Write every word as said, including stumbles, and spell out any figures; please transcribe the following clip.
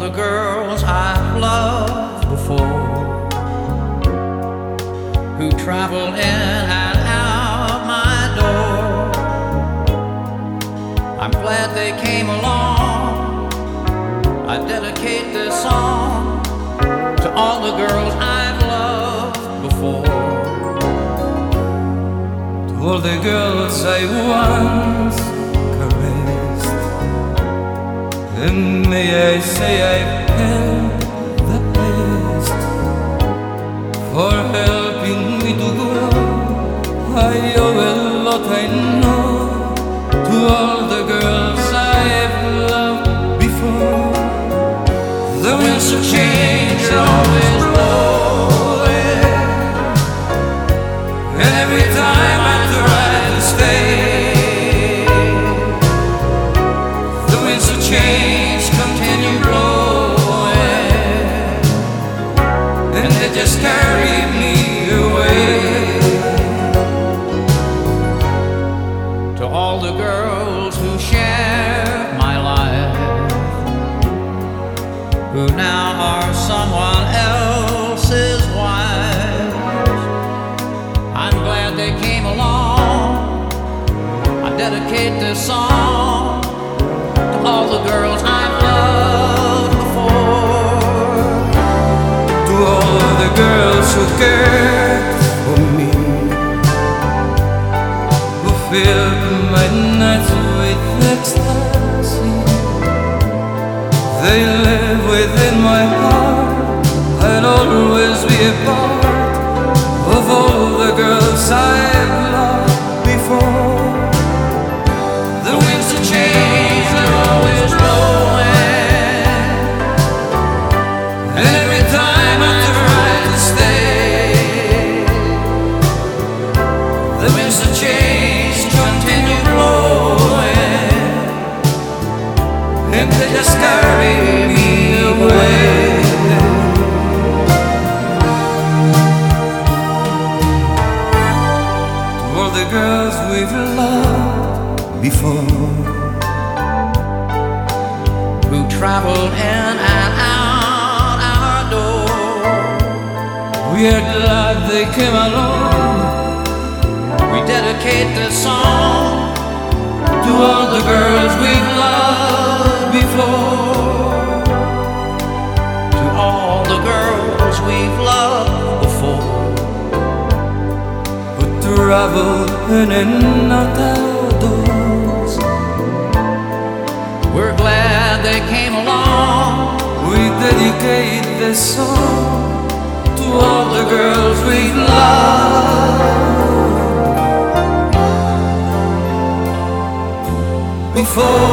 the girls I've loved before, who travel in and out my door. I'm glad they came along. I dedicate this song to all the girls I've loved before, to all the girls I once caressed, and may I say I've held the best for helping me to grow. I owe a lot, I know, to all the girls I've loved before. The winds of change are always blowing, and every time I try to stay, the winds of change continue blowing, and they just carry me away. To all the girls who shared my life, who now are someone else's wives, I'm glad they came along. I dedicate this song to all the girls I've loved before, to all the girls who cared for me, who filled my nights with ecstasy. They live within my heart. I'll always be a part of all the girls I've loved before. The winds of change are always blowing, and every time I try to stay, the winds of change continue blowing, and they just carry me away. To all the girls we've loved before, who traveled in and out our door, we are glad they came along. we dedicate this song to all the girls we've loved before, to all the girls we've loved before, who travel in and out our doors. We're glad they came along. We dedicate this song to all the girls we love before.